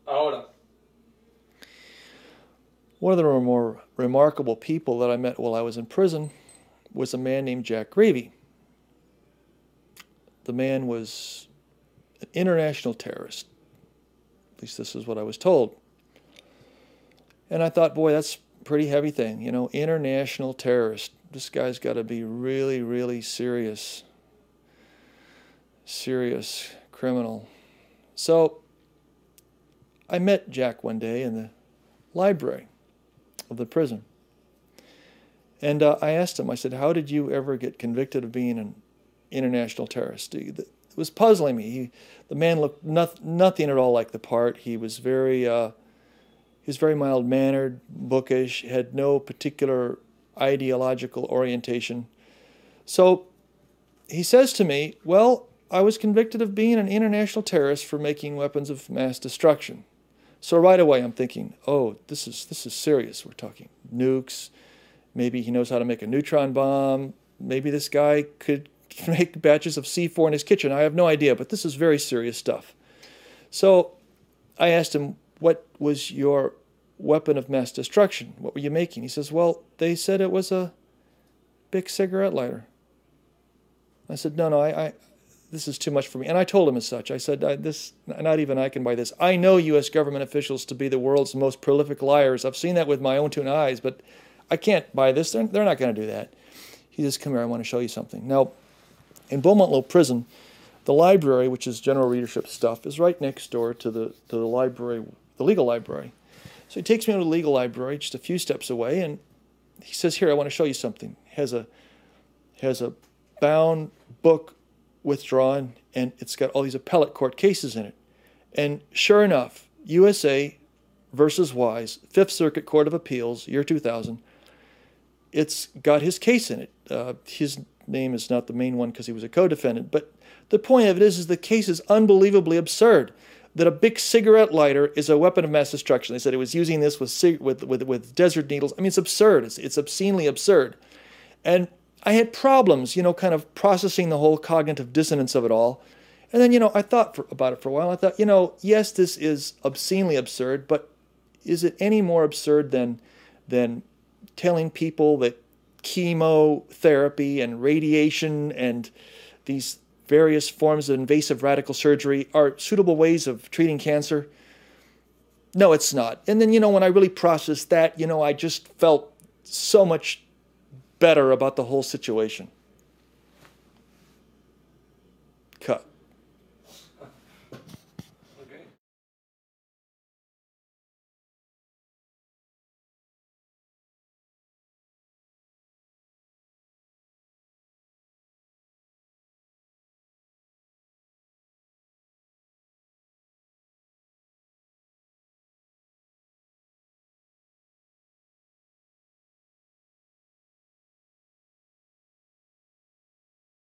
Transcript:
Ahora. One of the more remarkable people that I met while I was in prison was a man named Jack Gravey. The man was an international terrorist. At least this is what I was told. And I thought, boy, that's a pretty heavy thing. You know, international terrorist. This guy's got to be really, really serious criminal. So I met Jack one day in the library of the prison. And I asked him, I said, how did you ever get convicted of being an international terrorist? It was puzzling me. The man looked nothing at all like the part. He was very mild-mannered, bookish, had no particular ideological orientation. So he says to me, well, I was convicted of being an international terrorist for making weapons of mass destruction. So right away I'm thinking, oh, this is serious. We're talking nukes. Maybe he knows how to make a neutron bomb. Maybe this guy could make batches of C4 in his kitchen. I have no idea, but this is very serious stuff. So I asked him, what was your weapon of mass destruction? What were you making? He says, well, they said it was a big cigarette lighter. I said, no, this is too much for me. And I told him as such. I said, not even I can buy this. I know U.S. government officials to be the world's most prolific liars. I've seen that with my own two eyes, but I can't buy this. They're not going to do that. He says, come here, I want to show you something. Now, in Beaumont Low Prison, the library, which is general readership stuff, is right next door to the library, the legal library. So he takes me to the legal library, just a few steps away, and he says, here, I want to show you something. Has a bound book withdrawn, and it's got all these appellate court cases in it. And sure enough, USA versus Wise, Fifth Circuit Court of Appeals, year 2000, it's got his case in it. His name is not the main one because he was a co-defendant, but the point of it is the case is unbelievably absurd. That a big cigarette lighter is a weapon of mass destruction. They said it was using this with desert needles. I mean, it's absurd. It's obscenely absurd. And I had problems, kind of processing the whole cognitive dissonance of it all. And then, I thought about it for a while. I thought, yes, this is obscenely absurd, but is it any more absurd than telling people that chemotherapy and radiation and these various forms of invasive radical surgery are suitable ways of treating cancer? No, it's not. And then, when I really processed that, I just felt so much better about the whole situation.